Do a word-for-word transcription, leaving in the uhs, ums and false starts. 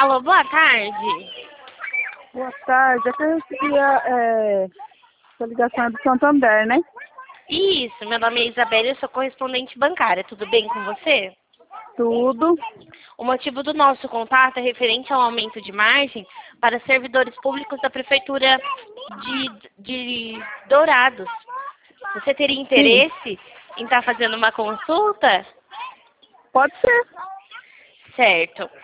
Alô, boa tarde. Boa tarde. É que eu recebi a, é, a ligação do Santander, né? Isso, meu nome é Isabela e eu sou correspondente bancária. Tudo bem com você? Tudo. O motivo do nosso contato é referente ao aumento de margem para servidores públicos da Prefeitura de, de Dourados. Você teria Sim. interesse em estar fazendo uma consulta? Pode ser. Certo.